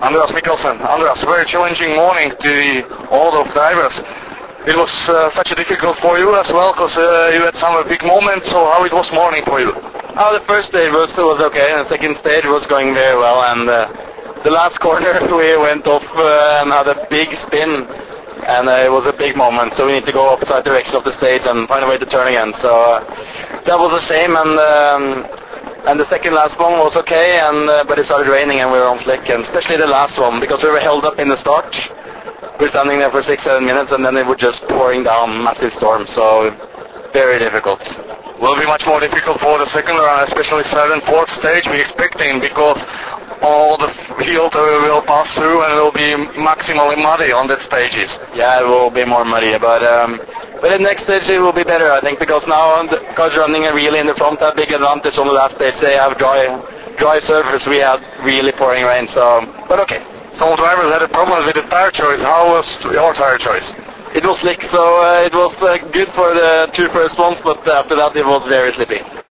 Andreas Mikkelsen. Andreas, very challenging morning to all of drivers. It was such a difficult for you as well, because you had some big moments, so how it was morning for you? The first stage was okay, and the second stage was going very well, and the last corner we went off and had a big spin, and it was a big moment, so we need to go opposite direction of the stage and find a way to turn again, so that was the same, and the second last one was okay, but it started raining and we were on slick, and especially the last one, because we were held up in the start. We were standing there for 6-7 minutes, and then it was just pouring down, massive storm, so very difficult. Will be much more difficult for the second round, especially third and fourth stage we're expecting, because all the field will pass through and it will be maximally muddy on that stages. Yeah, it will be more muddy, but the next stage it will be better, I think, because now the cars running really in the front have big advantage on the last stage. They have dry surface, we had really pouring rain, so, but okay. Some drivers had a problem with the tire choice. How was your tire choice? It was slick, so it was good for the two first ones, but after that it was very slippy.